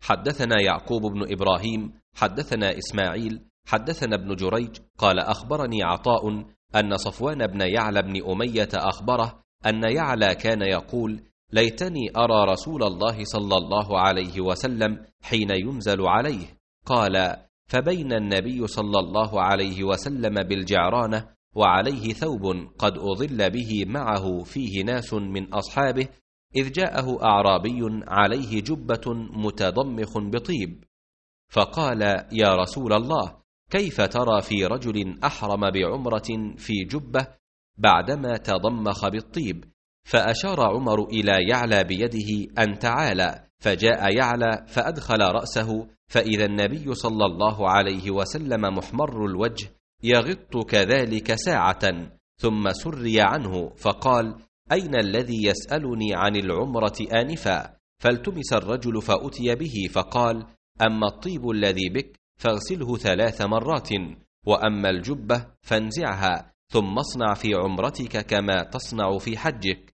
حدثنا يعقوب بن إبراهيم حدثنا إسماعيل حدثنا ابن جريج قال أخبرني عطاء أن صفوان بن يعلى بن أمية أخبره أن يعلى كان يقول: ليتني أرى رسول الله صلى الله عليه وسلم حين ينزل عليه. قال: فبين النبي صلى الله عليه وسلم بالجعرانة وعليه ثوب قد أظل به معه فيه ناس من أصحابه، إذ جاءه أعرابي عليه جبة متضمخ بطيب، فقال: يا رسول الله، كيف ترى في رجل أحرم بعمرة في جبة بعدما تضمخ بالطيب؟ فأشار عمر إلى يعلى بيده أن تعالى، فجاء يعلى فأدخل رأسه، فإذا النبي صلى الله عليه وسلم محمر الوجه يغط كذلك ساعة، ثم سري عنه فقال: أين الذي يسألني عن العمرة آنفا؟ فالتمس الرجل فأتي به، فقال: أما الطيب الذي بك فاغسله 3 مرات، وأما الجبة فانزعها، ثم اصنع في عمرتك كما تصنع في حجك.